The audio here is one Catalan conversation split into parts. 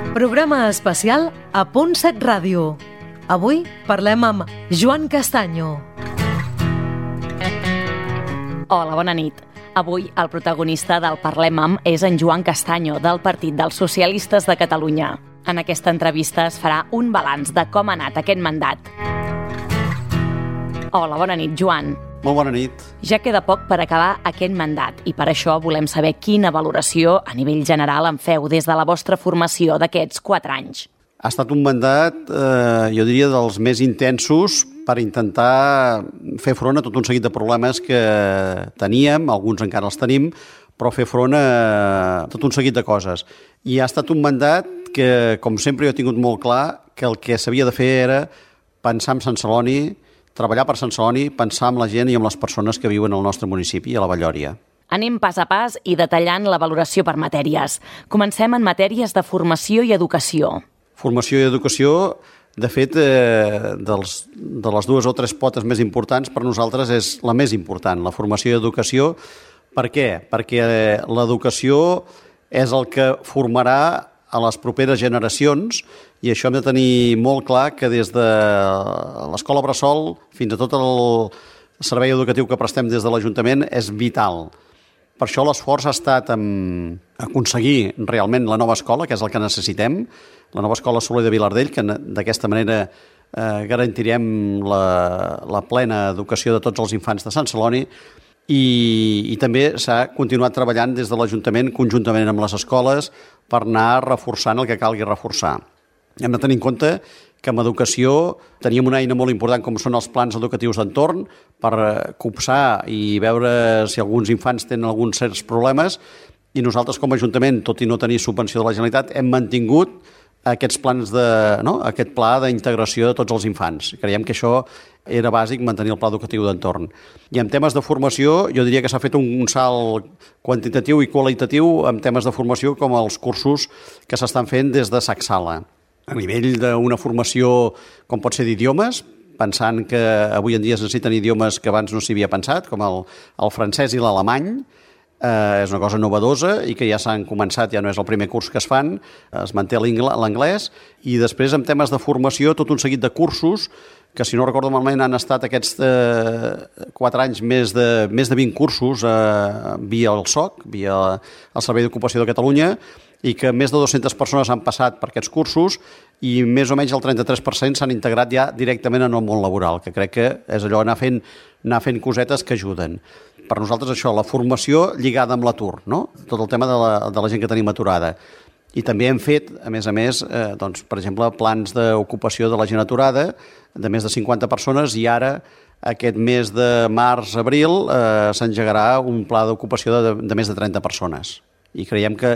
Programa especial a Punt Sec Ràdio. Avui parlem amb Joan Castaño. Hola, bona nit. Avui el protagonista del Parlem amb és en Joan Castaño, del Partit dels Socialistes de Catalunya. En aquesta entrevista es farà un balanç de com ha anat aquest mandat. Hola, bona nit, Joan. Molt bona nit. Ja queda poc per acabar aquest mandat i per això volem saber quina valoració a nivell general en feu des de la vostra formació d'aquests 4 anys. Ha estat un mandat, jo diria, dels més intensos per intentar fer front a tot un seguit de problemes que teníem, alguns encara els tenim, però fer front a tot un seguit de coses. I ha estat un mandat que, com sempre, jo he tingut molt clar que el que s'havia de fer era pensar en Sant Celoni, treballar per Sant Celoni, pensar en la gent i en les persones que viuen al nostre municipi, a la Vallòria. Anem pas a pas i detallant la valoració per matèries. Comencem en matèries de formació i educació. Formació i educació, de fet, de les 2 o 3 potes més importants, per nosaltres és la més important, la formació i educació. Per què? Perquè l'educació és el que formarà a les properes generacions i això hem de tenir molt clar que des de l'escola bressol fins a tot el servei educatiu que prestem des de l'Ajuntament és vital. Per això l'esforç ha estat en aconseguir realment la nova escola, que és el que necessitem, la nova escola Soler de Vilardell, que d'aquesta manera garantirem la plena educació de tots els infants de Sant Celoni, i també s'ha continuat treballant des de l'Ajuntament conjuntament amb les escoles per anar reforçant el que calgui reforçar. Hem de tenir en compte que en educació teníem una eina molt important com són els plans educatius d'entorn per copsar i veure si alguns infants tenen alguns certs problemes i nosaltres com a Ajuntament, tot i no tenir subvenció de la Generalitat, hem mantingut aquests plans aquest pla d'integració de tots els infants. Creiem que això era bàsic, mantenir el pla educatiu d'entorn. I en temes de formació, jo diria que s'ha fet un salt quantitatiu i qualitatiu en temes de formació com els cursos que s'estan fent des de Sacsala. A nivell d'una formació com pot ser d'idiomes, pensant que avui en dia es necessiten idiomes que abans no s'hi havia pensat, com el francès i l'alemany, és una cosa novedosa i que ja s'han començat, ja no és el primer curs que es fan, es manté l'anglès, i després en temes de formació tot un seguit de cursos que, si no recordo malament, han estat aquests 4 anys més de 20 cursos via el SOC, via el Servei d'Ocupació de Catalunya, i que més de 200 persones han passat per aquests cursos i més o menys el 33% s'han integrat ja directament en el món laboral, que crec que és allò anar fent cosetes que ajuden. Per nosaltres això, la formació lligada amb l'atur, no? Tot el tema de la gent que tenim aturada. I també hem fet, a més, per exemple, plans d'ocupació de la gent aturada de més de 50 persones i ara, aquest mes de març-abril, s'engegarà un pla d'ocupació de més de 30 persones. I creiem que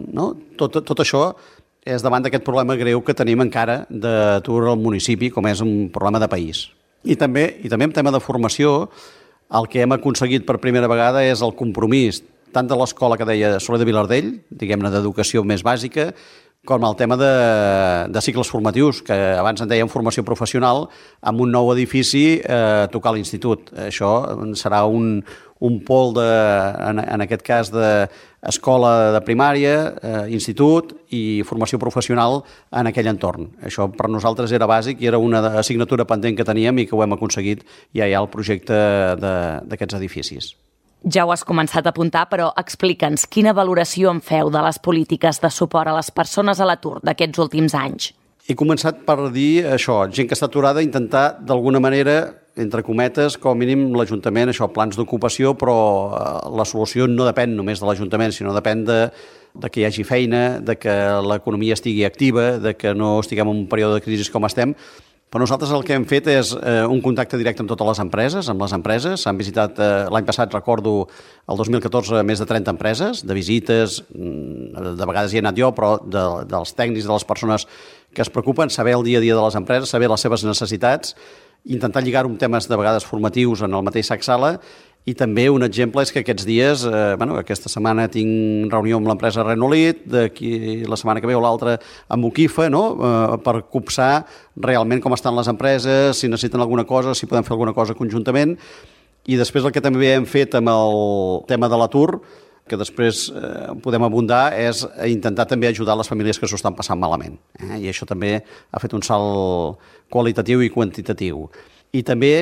tot això és davant d'aquest problema greu que tenim encara d'atur al municipi, com és un problema de país. I també en tema de formació, el que hem aconseguit per primera vegada és el compromís tant de l'escola que deia Soler de Vilardell, diguem-ne d'educació més bàsica, com el tema de cicles formatius, que abans en dèiem formació professional, amb un nou edifici a tocar l'institut. Això serà un pol, en aquest cas, d'escola de primària, institut i formació professional en aquell entorn. Això per nosaltres era bàsic i era una assignatura pendent que teníem i que ho hem aconseguit ja hi ha el projecte d'aquests edificis. Ja ho has començat a apuntar, però explica'ns quina valoració en feu de les polítiques de suport a les persones a l'atur d'aquests últims anys. He començat per dir això, gent que està aturada, intentar d'alguna manera, entre cometes, com a mínim l'Ajuntament, això, plans d'ocupació, però la solució no depèn només de l'Ajuntament, sinó depèn de que hi hagi feina, de que l'economia estigui activa, de que no estiguem en un període de crisi com estem. Per nosaltres el que hem fet és un contacte directe amb totes les empreses, s'han visitat l'any passat, recordo, el 2014, més de 30 empreses, de visites, de vegades hi he anat jo, però dels tècnics, de les persones que es preocupen, saber el dia a dia de les empreses, saber les seves necessitats, intentar lligar-ho amb temes de vegades formatius en el mateix Sacsala. I també un exemple és que aquests dies, aquesta setmana tinc reunió amb l'empresa Renolit, d'aquí la setmana que ve o l'altra amb Ukifa, per copsar realment com estan les empreses, si necessiten alguna cosa, si podem fer alguna cosa conjuntament. I després el que també hem fet amb el tema de l'atur, que després podem abundar, és intentar també ajudar les famílies que s'ho estan passant malament. I això també ha fet un salt qualitatiu i quantitatiu. I també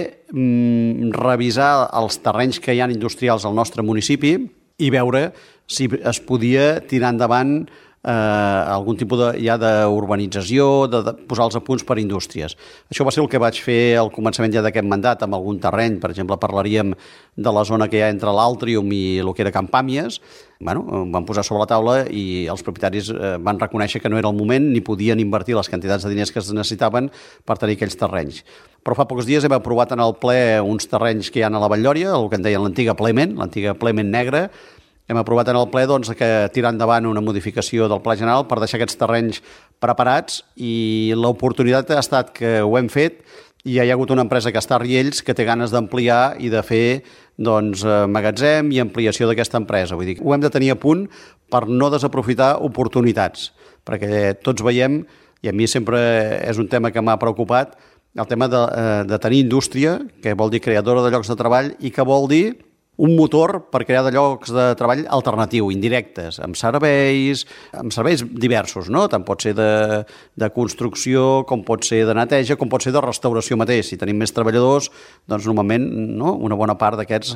revisar els terrenys que hi ha industrials al nostre municipi i veure si es podia tirar endavant algun tipus d'urbanització, de posar els apunts per indústries. Això va ser el que vaig fer al començament ja d'aquest mandat amb algun terreny. Per exemple, parlaríem de la zona que hi ha entre l'Altrium i el que era Can Pàmies. Ho van posar sobre la taula i els propietaris van reconèixer que no era el moment ni podien invertir les quantitats de diners que es necessitaven per tenir aquells terrenys. Però fa pocs dies hem aprovat en el ple uns terrenys que hi ha a la Vall-llòria, el que en deien l'antiga Plemen Negra. Hem aprovat en el ple que tirar endavant una modificació del Pla General per deixar aquests terrenys preparats i l'oportunitat ha estat que ho hem fet i hi ha hagut una empresa que està a Riells que té ganes d'ampliar i de fer magatzem i ampliació d'aquesta empresa. Vull dir, ho hem de tenir a punt per no desaprofitar oportunitats, perquè tots veiem, i a mi sempre és un tema que m'ha preocupat, el tema de tenir indústria, que vol dir creadora de llocs de treball i que vol dir un motor per crear de llocs de treball alternatiu, indirectes, amb serveis diversos, no? Tant pot ser de construcció, com pot ser de neteja, com pot ser de restauració mateix. Si tenim més treballadors, doncs normalment una bona part d'aquests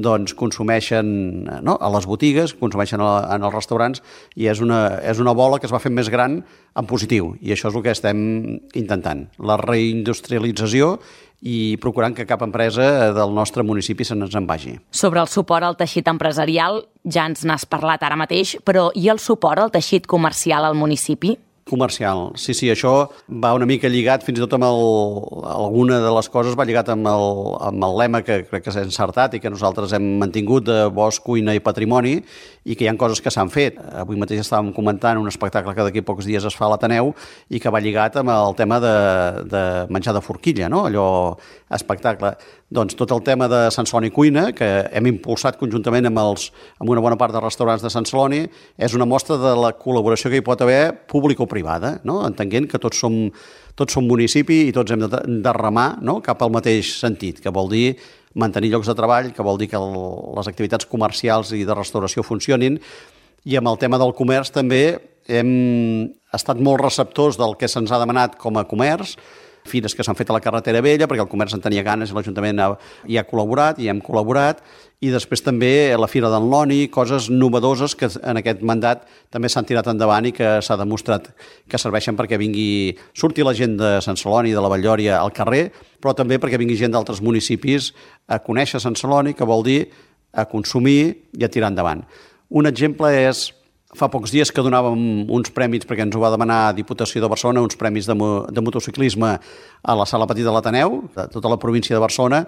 consumeixen a les botigues, consumeixen en els restaurants i és una bola que es va fent més gran en positiu i això és el que estem intentant. La reindustrialització i procurant que cap empresa del nostre municipi se n'en vagi. Sobre el suport al teixit empresarial, ja ens n'has parlat ara mateix, però i el suport al teixit comercial al municipi? Comercial, sí, això va una mica lligat, fins i tot amb alguna de les coses va lligat amb el lema que crec que s'ha encertat i que nosaltres hem mantingut de bosc, cuina i patrimoni i que hi ha coses que s'han fet. Avui mateix estàvem comentant un espectacle que d'aquí a pocs dies es fa a l'Ateneu i que va lligat amb el tema de menjar de forquilla, no? Allò espectacle. Doncs tot el tema de Sant Celoni Cuina, que hem impulsat conjuntament amb una bona part de restaurants de Sant Celoni, és una mostra de la col·laboració que hi pot haver público-privada, no? Entenent que tots som municipi i tots hem de remar, no? Cap al mateix sentit, que vol dir mantenir llocs de treball, que vol dir que les activitats comercials i de restauració funcionin, i amb el tema del comerç també hem estat molt receptors del que se'ns ha demanat com a comerç, fires que s'han fet a la carretera vella perquè el comerç en tenia ganes i l'Ajuntament hi ha col·laborat i hem col·laborat, i després també la Fira d'en Loni, coses novedoses que en aquest mandat també s'han tirat endavant i que s'ha demostrat que serveixen perquè surti la gent de Sant Celoni, de la Vall-llòria al carrer, però també perquè vingui gent d'altres municipis a conèixer Sant Celoni, que vol dir a consumir i a tirar endavant. Un exemple és fa pocs dies que donàvem uns premis, perquè ens ho va demanar Diputació de Barcelona, uns premis de motociclisme a la Sala Petita de l'Ateneu, de tota la província de Barcelona,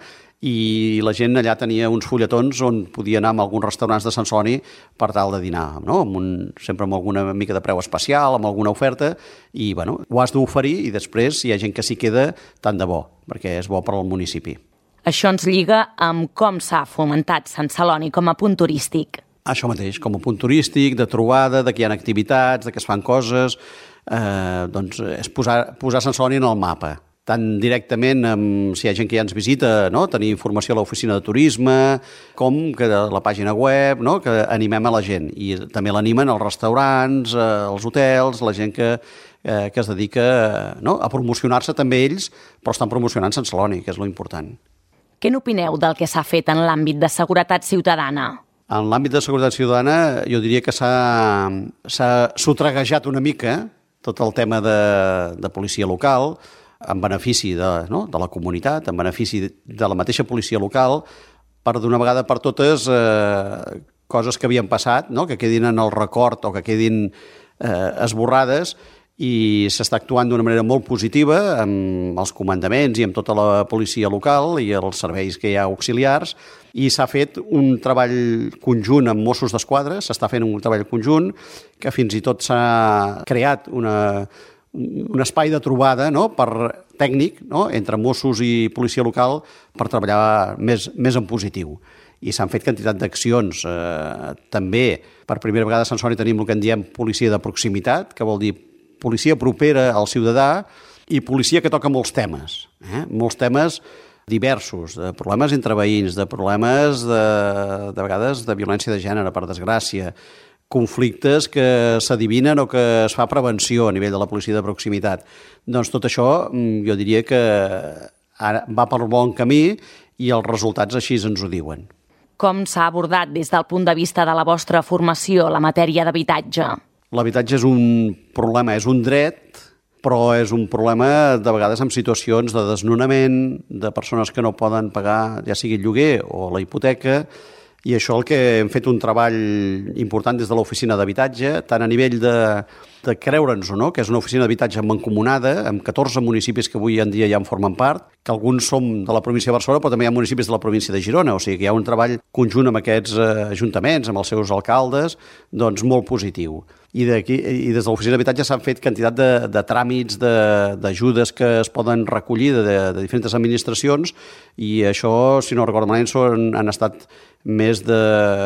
i la gent allà tenia uns fulletons on podia anar a alguns restaurants de Sant Celoni per tal de dinar, no? Sempre amb alguna mica de preu especial, amb alguna oferta, i ho has d'oferir i després si hi ha gent que s'hi queda, tant de bo, perquè és bo per al municipi. Això ens lliga amb com s'ha fomentat Sant Celoni com a punt turístic. Això mateix, com a punt turístic, de trobada, de que hi ha activitats, de que es fan coses, és posar Sant Celoni en el mapa. Tant directament, si hi ha gent que ja ens visita, tenir informació a l'oficina de turisme, com que a la pàgina web, que animem a la gent. I també l'animen els restaurants, els hotels, la gent que es dedica a promocionar-se també ells, però estan promocionant Sant Celoni, que és l'important. Què n'opineu del que s'ha fet en l'àmbit de seguretat ciutadana? En l'àmbit de seguretat ciutadana jo diria que s'ha sotreguejat una mica tot el tema de policia local en benefici de la comunitat, en benefici de la mateixa policia local, per d'una vegada per totes coses que havien passat, que quedin en el record o que quedin esborrades, i s'està actuant d'una manera molt positiva amb els comandaments i amb tota la policia local i els serveis que hi ha auxiliars, i s'ha fet un treball conjunt amb Mossos d'Esquadra, s'està fent un treball conjunt que fins i tot s'ha creat un espai de trobada tècnic entre Mossos i policia local per treballar més en positiu. I s'han fet quantitat d'accions. També, per primera vegada a Sant Celoni tenim el que en diem policia de proximitat, que vol dir policia propera al ciutadà i policia que toca molts temes. Molts temes diversos, de problemes entre veïns, de problemes de vegades de violència de gènere, per desgràcia, conflictes que s'adivinen o que es fa prevenció a nivell de la policia de proximitat. Doncs tot això jo diria que ara va per bon camí i els resultats així ens ho diuen. Com s'ha abordat des del punt de vista de la vostra formació la matèria d'habitatge? L'habitatge és un problema, és un dret, però és un problema de vegades amb situacions de desnonament, de persones que no poden pagar ja sigui el lloguer o la hipoteca, i això el que hem fet un treball important des de l'oficina d'habitatge, tant a nivell de creure'ns o no, que és una oficina d'habitatge mancomunada, amb 14 municipis que avui en dia ja en formen part, que alguns som de la província de Barcelona, però també hi ha municipis de la província de Girona, o sigui que hi ha un treball conjunt amb aquests ajuntaments, amb els seus alcaldes, doncs molt positiu. I des de l'oficina d'habitatge s'han fet quantitat de tràmits, d'ajudes que es poden recollir de diferents administracions, i això, si no recordo malament, han estat més de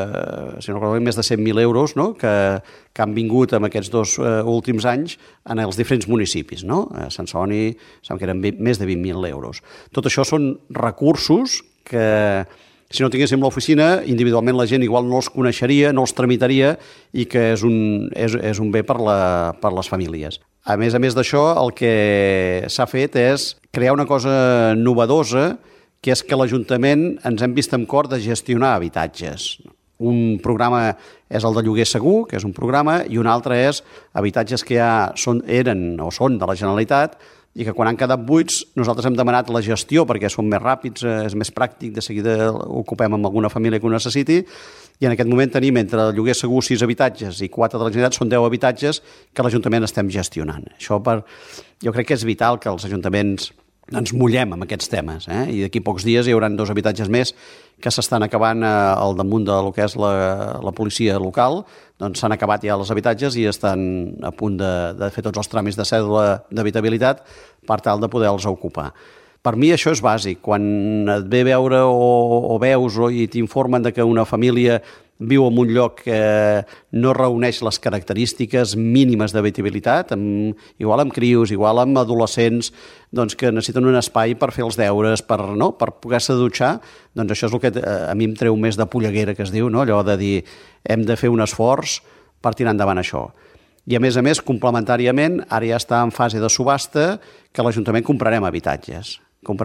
100.000 euros, no?, que han vingut en aquests 2 últims anys en els diferents municipis. No? A Sant Celoni sembla que eren més de 20.000 euros. Tot això són recursos que, si no tinguéssim l'oficina, individualment la gent igual no els coneixeria, no els tramitaria, i que és un bé per les famílies. A més d'això, el que s'ha fet és crear una cosa novedosa, que és que l'Ajuntament ens hem vist amb cor de gestionar habitatges. Un programa és el de lloguer segur, que és un programa, i un altre és habitatges que ja eren o són de la Generalitat, i que quan han quedat buits nosaltres hem demanat la gestió perquè som més ràpids, és més pràctic, de seguida ocupem amb alguna família que ho necessiti, i en aquest moment tenim entre el lloguer segur 6 habitatges i 4 de la Generalitat, són 10 habitatges que l'Ajuntament estem gestionant. Això jo crec que és vital que els ajuntaments ens mullem amb aquests temes, i d'aquí pocs dies hi haurà 2 habitatges més que s'estan acabant al damunt del que és la policia local, doncs s'han acabat ja els habitatges i estan a punt de fer tots els tràmits de cèdula d'habitabilitat per tal de poder-los ocupar. Per mi això és bàsic. Quan et ve veure o veus i t'informen de que una família viu en un lloc que no reuneix les característiques mínimes d'habitabilitat, igual amb crios, igual amb adolescents, doncs que necessiten un espai per fer els deures, per poder-se dutxar, doncs això és el que a mi em treu més de polleguera, que es diu, no? Allò de dir hem de fer un esforç per tirar endavant això. I a més, complementàriament, ara ja està en fase de subhasta que l'Ajuntament comprarem habitatges.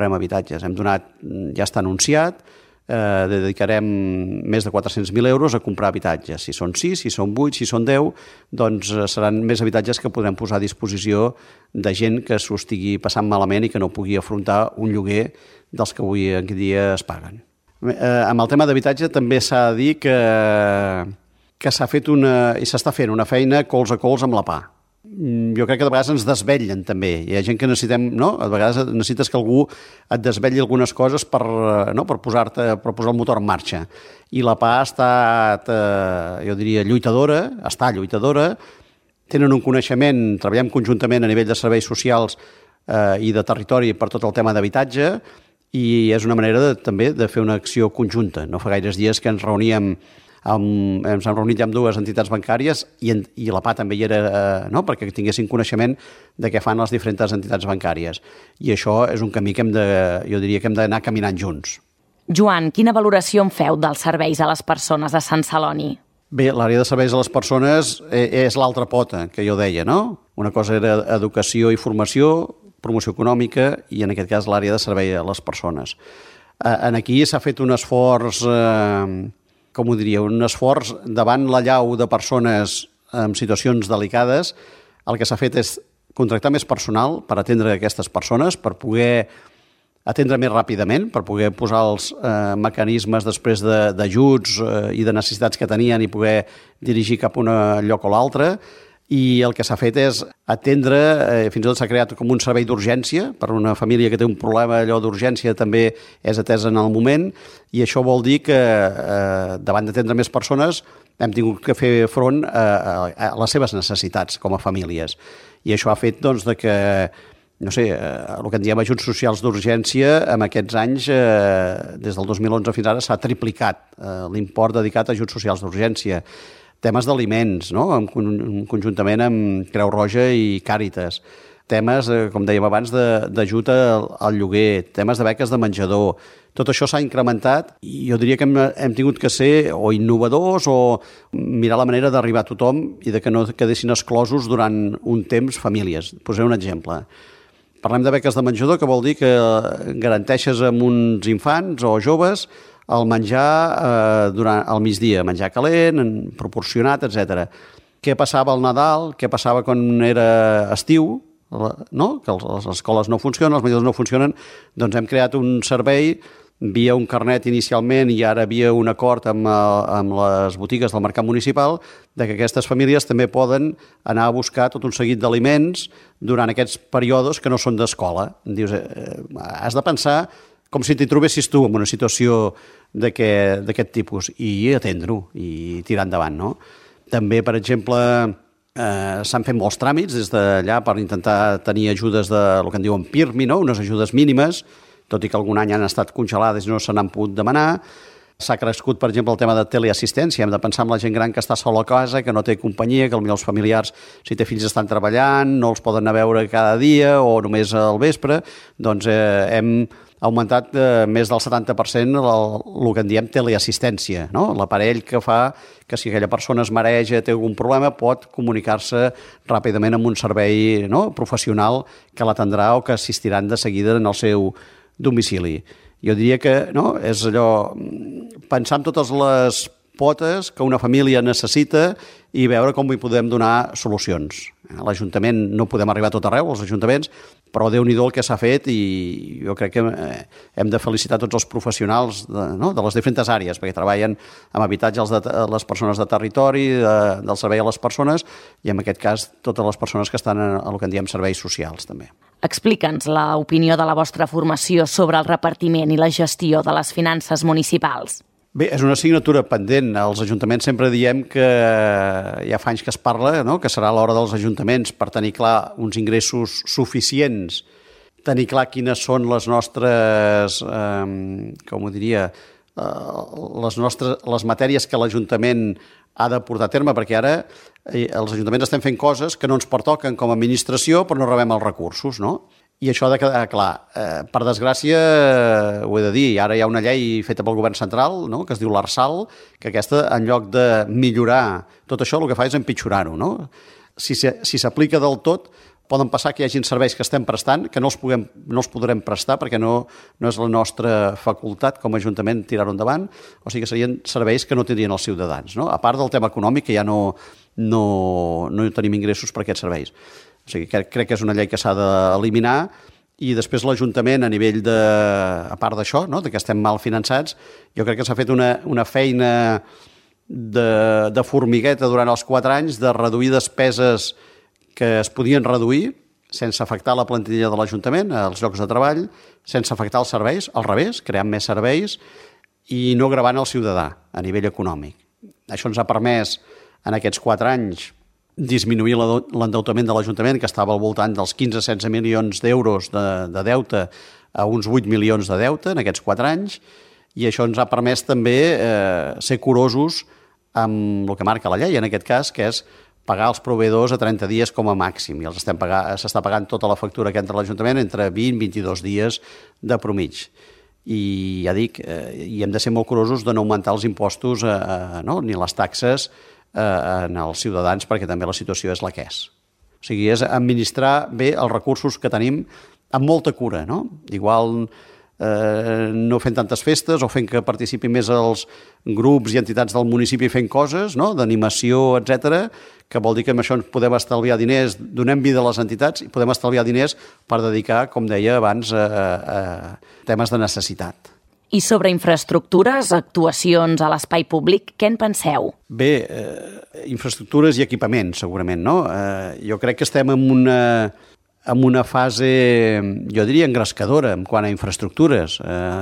Ja està anunciat, dedicarem més de 400.000 euros a comprar habitatges. Si són 6, si són 8, si són 10, doncs seran més habitatges que podrem posar a disposició de gent que s'ho estigui passant malament i que no pugui afrontar un lloguer dels que avui en dia es paguen. Amb el tema d'habitatge també s'ha de dir que s'ha fet i s'està fent una feina cols a cols amb la PA. Jo crec que de vegades ens desvetllen també. Hi ha gent que necessitem, no? A vegades necessites que algú et desvetlli algunes coses per posar el motor en marxa. I la PA ha estat, jo diria, lluitadora, tenen un coneixement, treballem conjuntament a nivell de serveis socials i de territori per tot el tema d'habitatge, i és una manera també de fer una acció conjunta. No fa gaires dies que ens reuníem ens hem reunit ja amb 2 entitats bancàries i la PA també hi era, perquè tinguessin coneixement de què fan les diferents entitats bancàries. I això és un camí que jo diria que hem d'anar caminant junts. Joan, quina valoració en feu dels serveis a les persones a Sant Celoni? Bé, l'àrea de serveis a les persones és l'altra pota que jo deia, no? Una cosa era educació i formació, promoció econòmica, i en aquest cas l'àrea de servei a les persones. Aquí s'ha fet un esforç com ho diria, un esforç davant la llau de persones en situacions delicades. El que s'ha fet és contractar més personal per atendre aquestes persones, per poder atendre més ràpidament, per poder posar els mecanismes després d'ajuts i de necessitats que tenien i poder dirigir cap a un lloc o l'altre. I el que s'ha fet és atendre, fins i tot s'ha creat com un servei d'urgència, per una família que té un problema allò d'urgència també és atesa en el moment, i això vol dir que davant d'atendre més persones hem tingut que fer front a les seves necessitats com a famílies. I això ha fet doncs, que no sé, el que en diem ajuts socials d'urgència, en aquests anys, des del 2011 fins ara, s'ha triplicat l'import dedicat a ajuts socials d'urgència. Temes d'aliments, no? Conjuntament amb Creu Roja i Càritas. temes, com dèiem abans, d'ajut al lloguer, temes de beques de menjador. Tot això s'ha incrementat i jo diria que hem tingut que ser o innovadors o mirar la manera d'arribar a tothom i de que no quedessin exclosos durant un temps famílies. Posaré un exemple. Parlem de beques de menjador, que vol dir que garanteixes amb uns infants o joves el menjar durant el migdia, menjar calent, proporcionat, etc. Què passava al Nadal, què passava quan era estiu, no? Que les escoles no funcionen, els menjadors no funcionen, doncs hem creat un servei via un carnet inicialment i ara via un acord amb les botigues del mercat municipal de que aquestes famílies també poden anar a buscar tot un seguit d'aliments durant aquests períodes que no són d'escola. Dius, has de pensar com si t'hi trobessis tu en una situació d'aquest tipus i atendre-ho i tirar endavant, no? També, per exemple, s'han fet molts tràmits des d'allà per intentar tenir ajudes del que en diuen PIRMI, no? Unes ajudes mínimes, tot i que algun any han estat congelades i no se n'han pogut demanar. S'ha crescut, per exemple, el tema de teleassistència. Hem de pensar en la gent gran que està sola a casa, que no té companyia, que potser els familiars, si té fills, estan treballant, no els poden anar a veure cada dia o només al vespre. Doncs hem augmentat més del 70% el que en diem teleassistència, no? L'aparell que fa que si aquella persona es mareja, té algun problema, pot comunicar-se ràpidament amb un servei, no? Professional que l'atendrà o que assistiran de seguida en el seu domicili. Jo diria que és allò, pensar en totes les potes que una família necessita i veure com hi podem donar solucions. A l'Ajuntament no podem arribar a tot arreu, als ajuntaments, però Déu-n'hi-do el que s'ha fet i jo crec que hem de felicitar tots els professionals de les diferents àrees, perquè treballen amb habitatges de les persones de territori, del servei a les persones i en aquest cas totes les persones que estan en el que en diem serveis socials també. Explica'ns l'opinió de la vostra formació sobre el repartiment i la gestió de les finances municipals. Bé, és una assignatura pendent. Els ajuntaments sempre diem que ja fa anys que es parla, no? Que serà l'hora dels ajuntaments per tenir clar uns ingressos suficients, tenir clar quines són les nostres, com ho diria, les matèries que l'Ajuntament ha de portar a terme, perquè ara els ajuntaments estem fent coses que no ens pertoquen com a administració, però no rebem els recursos, no? I això ha de quedar clar. Per desgràcia, ho he de dir, ara hi ha una llei feta pel govern central, no? Que es diu l'Arsal, que aquesta, en lloc de millorar tot això, el que fa és empitjorar-ho, no? Si s'aplica del tot, poden passar que hi hagin serveis que estem prestant que no els podrem prestar perquè no és la nostra facultat com a Ajuntament tirar-ho endavant, o sigui que serien serveis que no tindrien els ciutadans, no? A part del tema econòmic, que ja no tenim ingressos per aquests serveis. O sigui, crec que és una llei que s'ha d'eliminar i després l'Ajuntament, a nivell de... a part d'això, no? De que estem mal finançats, jo crec que s'ha fet una feina de formigueta durant els 4 anys de reduir despeses que es podien reduir sense afectar la plantilla de l'Ajuntament, els llocs de treball, sense afectar els serveis, al revés, creant més serveis i no gravant el ciutadà a nivell econòmic. Això ens ha permès, en aquests 4 anys, disminuir l'endeutament de l'Ajuntament, que estava al voltant dels 15-16 milions d'euros de deute a uns 8 milions de deute en aquests 4 anys, i això ens ha permès també ser curosos amb el que marca la llei, en aquest cas, que és pagar els proveïdors a 30 dies com a màxim, i s'està pagant tota la factura que entra a l'Ajuntament entre 20 i 22 dies de promig. I ja dic, i hem de ser molt curosos de no augmentar els impostos ni les taxes en els ciutadans, perquè també la situació és la que és. O sigui, és administrar bé els recursos que tenim amb molta cura, no? Igual no fent tantes festes o fent que participin més els grups i entitats del municipi fent coses, no? D'animació, etc, que vol dir que amb això ens podem estalviar diners, donem vida a les entitats i podem estalviar diners per dedicar, com deia abans, a temes de necessitat. I sobre infraestructures, actuacions a l'espai públic, què en penseu? Bé, infraestructures i equipaments, segurament, no? Jo crec que estem en una fase, jo diria, engrescadora en quant a infraestructures.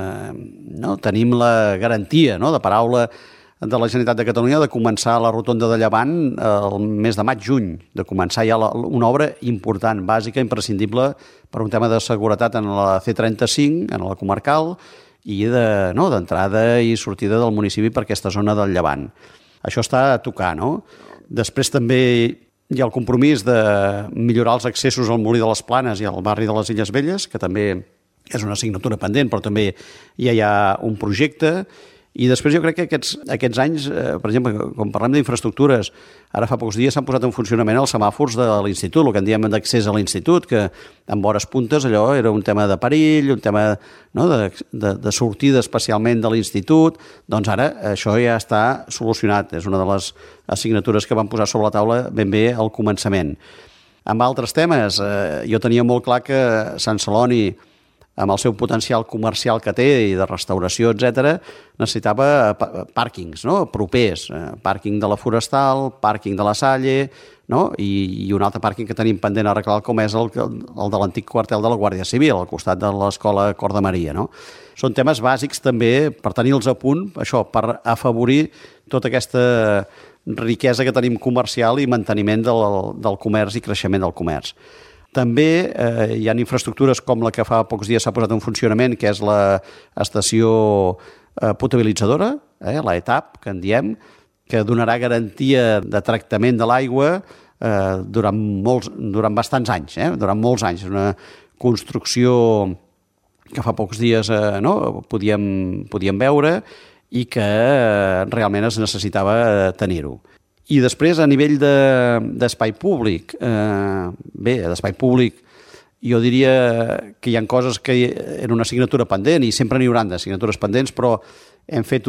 Tenim la garantia de paraula de la Generalitat de Catalunya de començar la rotonda de Llevant el mes de maig-juny, de començar ja una obra important, bàsica, imprescindible per un tema de seguretat en la C35, en la comarcal, i d'entrada i sortida del municipi per aquesta zona del Llevant. Això està a tocar, no? Després també Hi ha el compromís de millorar els accessos al Molí de les Planes i al barri de les Illes Velles, que també és una assignatura pendent, però també ja hi ha un projecte. I després jo crec que aquests anys, per exemple, quan parlem d'infraestructures, ara fa pocs dies s'han posat en funcionament els semàfors de l'institut, el que en diem d'accés a l'institut, que en hores puntes allò era un tema de perill, un tema de sortida especialment de l'institut. Doncs ara això ja està solucionat. És una de les assignatures que van posar sobre la taula ben bé al començament. Amb altres temes, jo tenia molt clar que Sant Celoni, amb el seu potencial comercial que té i de restauració, etc., necessitava pàrquings, propers. Pàrquing de la Forestal, pàrquing de la Salle, i un altre pàrquing que tenim pendent a arreglar, com és el de l'antic quartel de la Guàrdia Civil, al costat de l'Escola Cor de Maria. Són temes bàsics també per tenir-los a punt, això, per afavorir tota aquesta riquesa que tenim comercial i manteniment del comerç i creixement del comerç. També hi ha infraestructures com la que fa pocs dies s'ha posat en funcionament, que és l'estació potabilitzadora, la ETAP, que en diem, que donarà garantia de tractament de l'aigua durant bastants anys, durant molts anys. És una construcció que fa pocs dies podíem veure i que realment es necessitava tenir-ho. I després, a nivell d'espai públic, d'espai públic, jo diria que hi ha coses que eren una assignatura pendent i sempre n'hi hauran d'assignatures pendents, però hem fet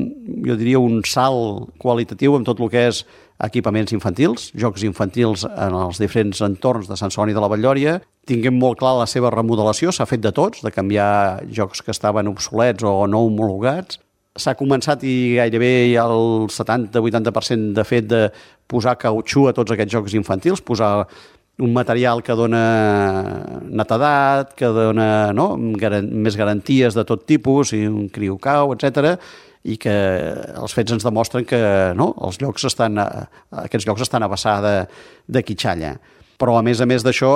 un salt qualitatiu en tot el que és equipaments infantils, jocs infantils en els diferents entorns de Sant Celoni de la Batllòria. Tinguem molt clar la seva remodelació, s'ha fet de tots, de canviar jocs que estaven obsolets o no homologats. S'ha començat i gairebé hi ha el 70-80% de fet de posar cautxú a tots aquests jocs infantils, posar un material que dona netedat, que dona més garanties de tot tipus, i un criocau, etc., i que els fets ens demostren que aquests llocs estan a vessar de quitxalla. Però, a més d'això,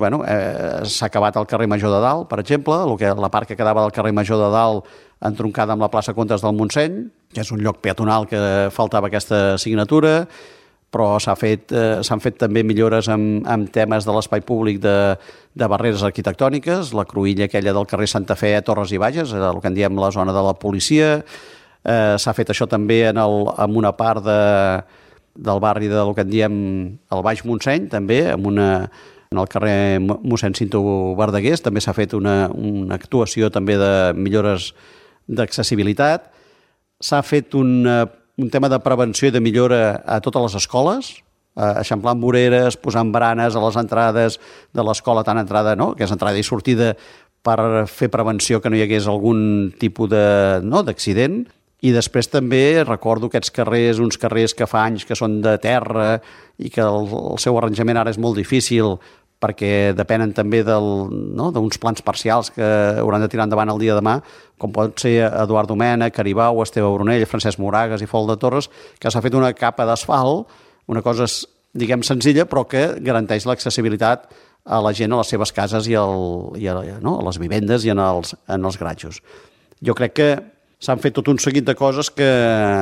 s'ha acabat el carrer Major de Dalt, per exemple, la part que quedava del carrer Major de Dalt entroncada amb la plaça Comtes del Montseny, que és un lloc peatonal que faltava aquesta assignatura, però s'han fet també millores amb temes de l'espai públic de barreres arquitectòniques, la cruïlla aquella del carrer Santa Fe, Torres i Bages, el que en diem la zona de la policia. S'ha fet això també en una part del barri del que en diem el Baix Montseny, també, en el carrer mossèn Cinto Verdaguer, també s'ha fet una actuació també de millores d'accessibilitat. S'ha fet un tema de prevenció i de millora a totes les escoles, eixamplant voreres, posant baranes a les entrades de l'escola, tant entrada, que és entrada i sortida, per fer prevenció que no hi hagués algun tipus d'accident. I després també recordo aquests carrers, uns carrers que fa anys que són de terra i que el seu arranjament ara és molt difícil perquè depenen també d'uns plans parcials que hauran de tirar endavant el dia de demà, com pot ser Eduard Domènech, Caribau, Esteve Brunell, Francesc Moragas i Fol de Torres, que s'ha fet una capa d'asfalt, una cosa, diguem, senzilla, però que garanteix l'accessibilitat a la gent a les seves cases i a les vivendes i en els garatges. Jo crec que s'han fet tot un seguit de coses que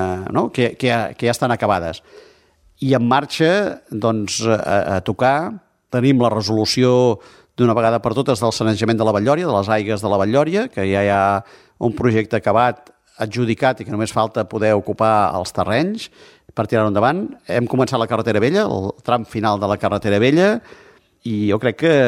ja estan acabades. I en marxa, a tocar, tenim la resolució d'una vegada per totes del sanejament de la Batllòria, de les aigues de la Batllòria, que ja hi ha un projecte acabat, adjudicat, i que només falta poder ocupar els terrenys per tirar-ho endavant. Hem començat la carretera vella, el tram final de la carretera vella, i jo crec que,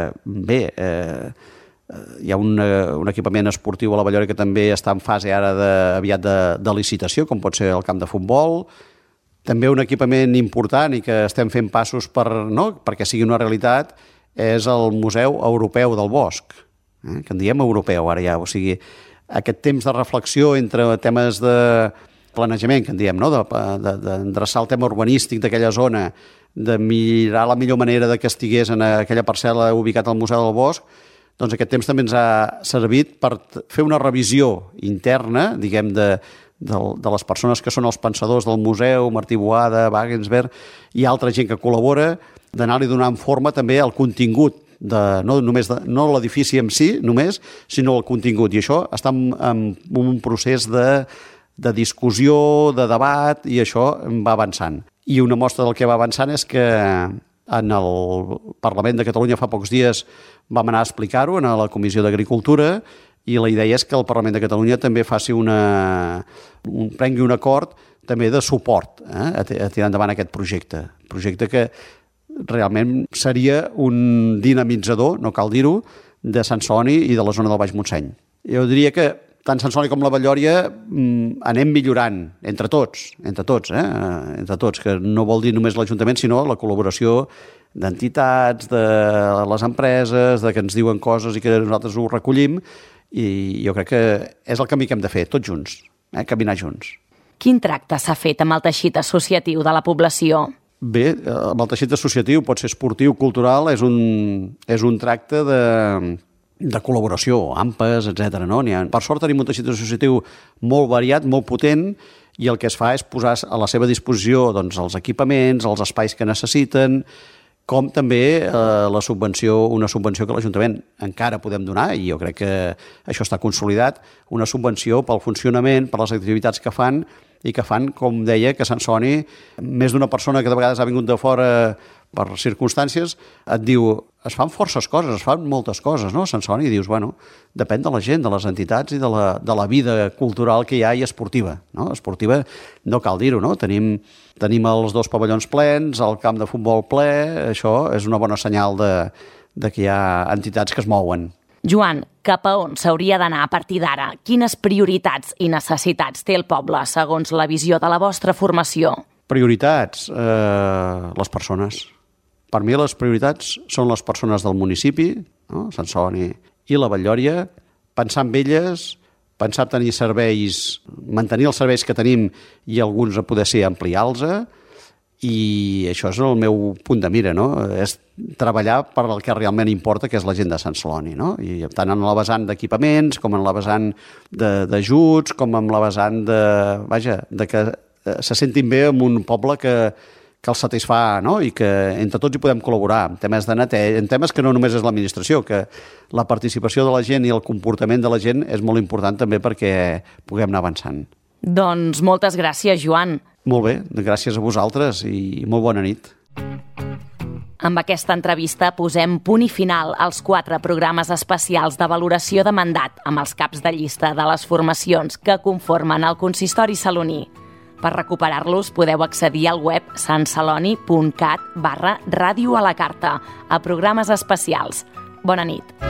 hi ha un equipament esportiu a la Batllòria que també està en fase ara aviat de licitació, com pot ser el camp de futbol. També un equipament important i que estem fent passos perquè sigui una realitat és el Museu Europeu del Bosc, que en diem europeu ara ja, o sigui, aquest temps de reflexió entre temes de planejament, que en diem, d'endreçar el tema urbanístic d'aquella zona, de mirar la millor manera que estigués en aquella parcel·la ubicat al Museu del Bosc, doncs aquest temps també ens ha servit per fer una revisió interna, diguem, de les persones que són els pensadors del museu, Martí Boada, Wagensberg i altra gent que col·labora, d'anar-li donant forma també al contingut, no l'edifici en si només, sinó el contingut. I això està en un procés de discussió, de debat, i això va avançant. I una mostra del que va avançant és que en el Parlament de Catalunya fa pocs dies vam anar a explicar-ho a la Comissió d'Agricultura i la idea és que el Parlament de Catalunya també faci prengui un acord també de suport a tirar endavant aquest projecte que realment seria un dinamitzador, no cal dir-ho, de Sant Celoni i de la zona del Baix Montseny. Jo diria que tant Sant Celoni com la Vall-lloria anem millorant entre tots, que no vol dir només l'Ajuntament, sinó la col·laboració d'entitats, de les empreses, de que ens diuen coses i que nosaltres ho recollim, i jo crec que és el camí que hem de fer, tots junts, caminar junts. Quin tracte s'ha fet amb el teixit associatiu de la població? Bé, amb el teixit associatiu pot ser esportiu, cultural, és un tracte de col·laboració, AMPAs, etc. No? Per sort tenim un teixit associatiu molt variat, molt potent, i el que es fa és posar a la seva disposició doncs, els equipaments, els espais que necessiten, com també una subvenció que l'Ajuntament encara podem donar, i jo crec que això està consolidat, una subvenció pel funcionament, per les activitats que fan, i que fan, com deia, que Sant Celoni, més d'una persona que de vegades ha vingut de fora per circumstàncies, et diu, es fan forces coses, es fan moltes coses, no? A Sant Celoni, i dius, bueno, depèn de la gent, de les entitats i de la vida cultural que hi ha i esportiva, no? Esportiva, no cal dir-ho, no? Tenim els 2 pavellons plens, el camp de futbol ple, això és una bona senyal de que hi ha entitats que es mouen. Joan, cap a on s'hauria d'anar a partir d'ara? Quines prioritats i necessitats té el poble, segons la visió de la vostra formació? Prioritats? Les persones. Per mi les prioritats són les persones del municipi, no? Sant Celoni i la Vall-lloria, pensar en elles, pensar en tenir serveis, mantenir els serveis que tenim i alguns a poder ser ampliar-los, i això és el meu punt de mira, no? És treballar per el que realment importa, que és la gent de Sant Celoni, no? I tant en la vessant d'equipaments, com en la vessant d'ajuts, com en la vessant de que se sentin bé en un poble que els satisfà, no? I que entre tots hi podem col·laborar en temes de neteja, en temes que no només és l'administració, que la participació de la gent i el comportament de la gent és molt important també perquè puguem anar avançant. Doncs moltes gràcies, Joan. Molt bé, gràcies a vosaltres i molt bona nit. Amb aquesta entrevista posem punt i final als 4 programes especials de valoració de mandat amb els caps de llista de les formacions que conformen el consistori saloní. Per recuperar-los podeu accedir al web santceloni.cat/ràdio a la carta a programes especials. Bona nit.